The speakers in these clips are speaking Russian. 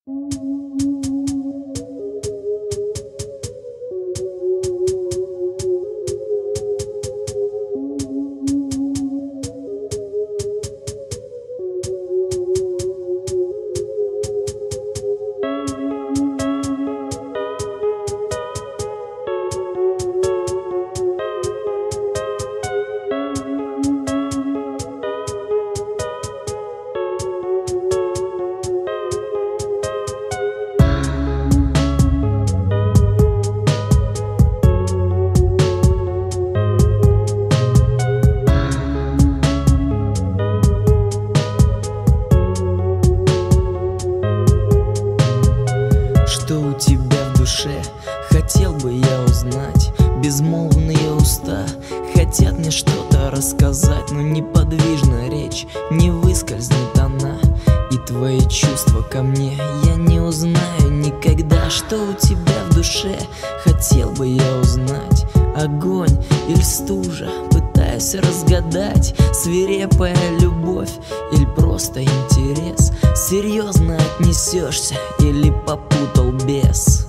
Что у тебя в душе, хотел бы я узнать. Безмолвные уста хотят мне что-то рассказать, но неподвижна речь, не выскользнет она. И твои чувства ко мне я не узнаю никогда. Что у тебя в душе, хотел бы я узнать. Огонь или стужа, пытаюсь разгадать. Свирепая любовь или просто интерес? Серьезно отнесешься или попутал бес?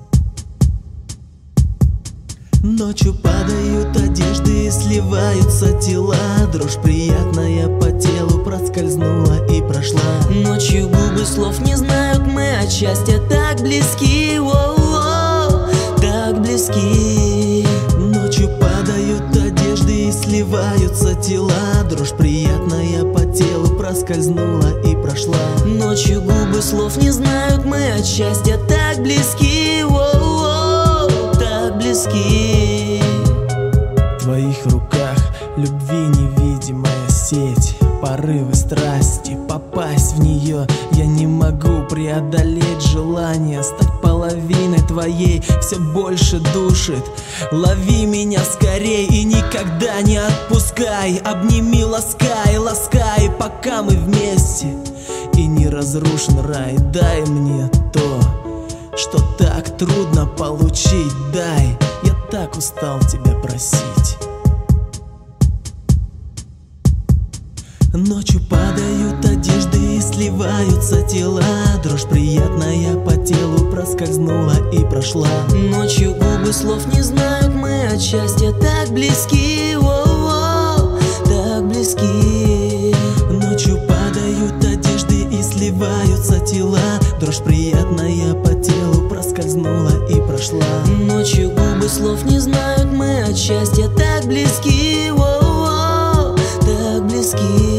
Ночью падают одежды и сливаются тела. Дрожь приятная по телу проскользнула и прошла. Ночью губы слов не знают, мы от счастья так близки, так близки. Ночью падают одежды и сливаются тела. Дрожь приятная по телу проскользнула и прошла. Ночью губы слов не знают, мы от счастья так близки, так близки. В твоих руках любви невидимая сеть, порывы страсти, попасть в нее я не могу. Преодолеть желание стать половиной твоей все больше душит. Лови меня скорей и никогда не отпускай. Обними, ласкай, ласкай, пока мы вместе. И не разрушен рай, дай мне то, что так трудно получить. Дай, я так устал тебя просить. Ночью падают одежды и сливаются тела. Дрожь приятная по телу проскользнула и прошла. Ночью губы слов не знают, мы от счастья так близки, так близки. Ночью падают одежды и сливаются тела. Дрожь приятная по телу проскользнула и прошла. Ночью губы слов не знают, мы от счастья так близки, так близки.